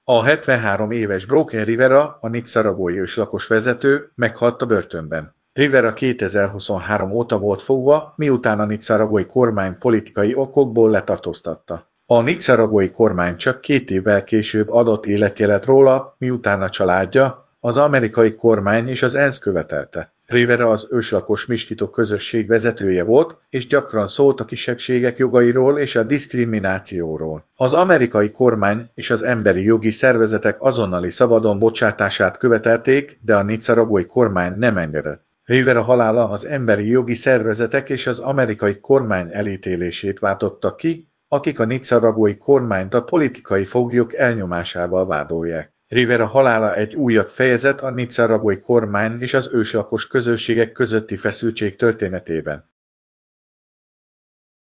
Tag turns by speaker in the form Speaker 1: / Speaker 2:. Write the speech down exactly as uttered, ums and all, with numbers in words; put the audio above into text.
Speaker 1: A hetvenhárom éves Broken Rivera, a nicaragói őslakos vezető, meghalt a börtönben. Rivera kétezer-huszonhárom óta volt fogva, miután a nicaragói kormány politikai okokból letartóztatta. A nicaragói kormány csak két évvel később adott életjelet róla, miután a családja, az amerikai kormány és az ENSZ követelte. Rivera az őslakos miskitok közösség vezetője volt, és gyakran szólt a kisebbségek jogairól és a diszkriminációról. Az amerikai kormány és az emberi jogi szervezetek azonnali szabadon bocsátását követelték, de a nicaragói kormány nem engedett. Rivera halála az emberi jogi szervezetek és az amerikai kormány elítélését váltotta ki, akik a nicaragói kormányt a politikai foglyok elnyomásával vádolják. Rivera halála egy újabb fejezet a nicaragói kormány és az őslakos közösségek közötti feszültség történetében.